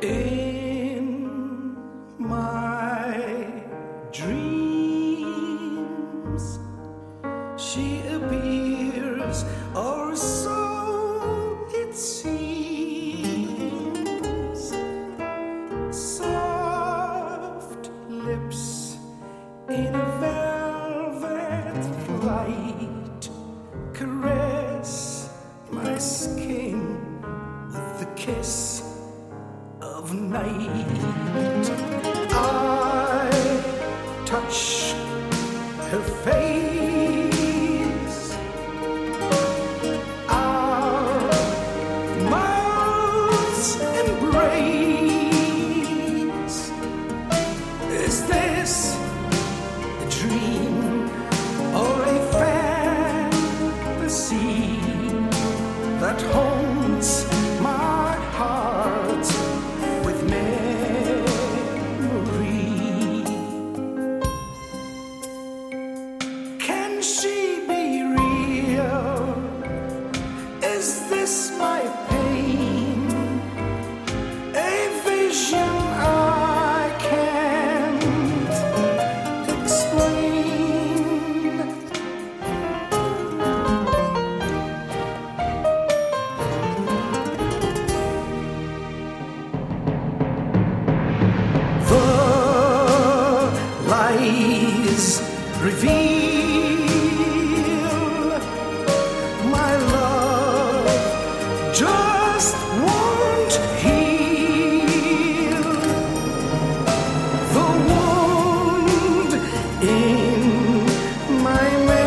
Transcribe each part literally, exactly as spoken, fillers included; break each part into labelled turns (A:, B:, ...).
A: In my dreams, she appears, or so it seems. Soft lips in a velvet flight caress my skin with the kiss of night. I touch her face, our mouths embrace. Is this a dream or a fantasy that haunts my heart with memory? Can she be real? Is this my pain? A vision I can't explain. The lies reveal my love just won't heal. The wound in my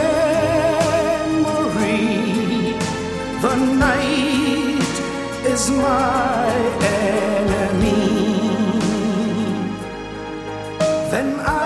A: memory. The night is my enemy. Then I